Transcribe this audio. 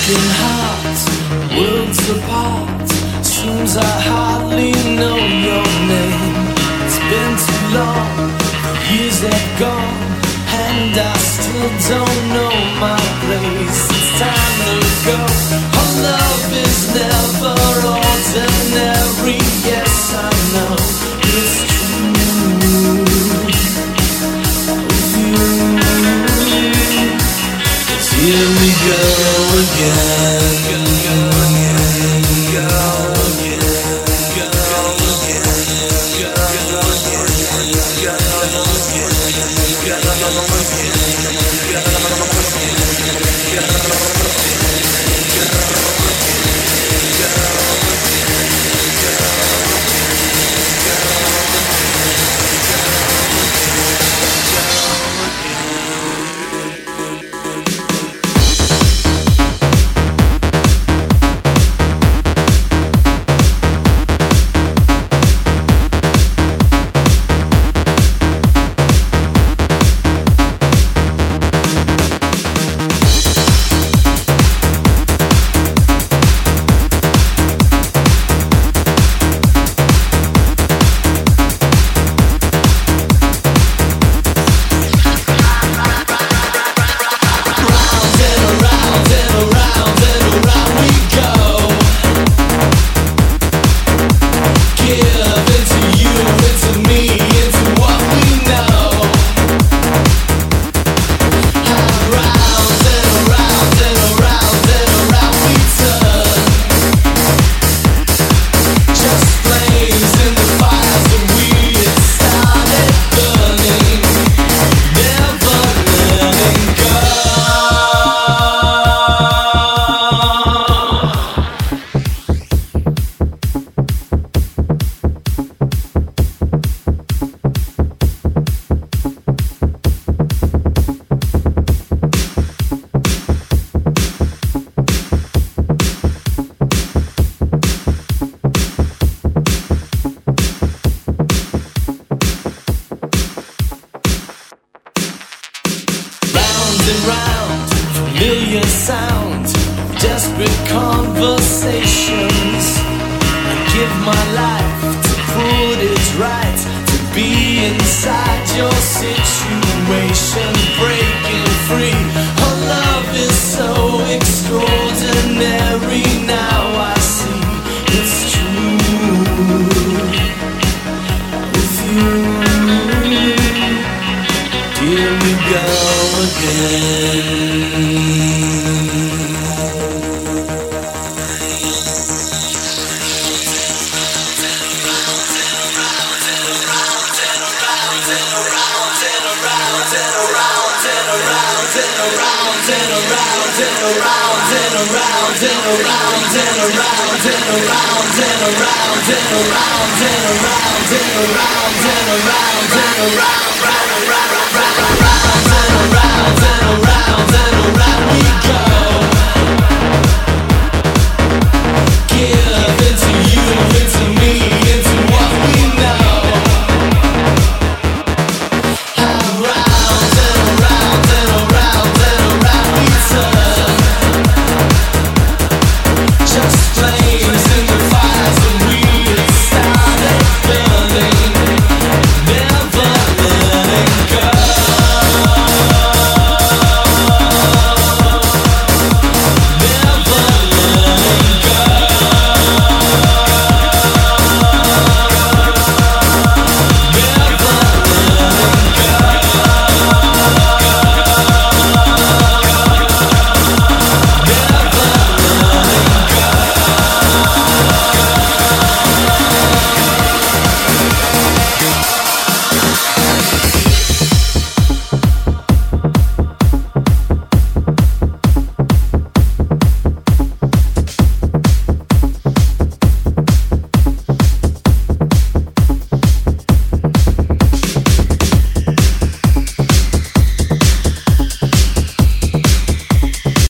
Broken hearts, worlds apart. Seems I hardly know your name. It's been too long, years have gone, and I still don't know my place. It's time to go. Our love is never ordinary. Yes, I know it's true. With you, here we go again. Round, familiar sound, desperate conversations. I give my life to put it right, to be inside your situation, breaking free. Our love is so extraordinary. Now I see it's true with you. Here we go again. Around.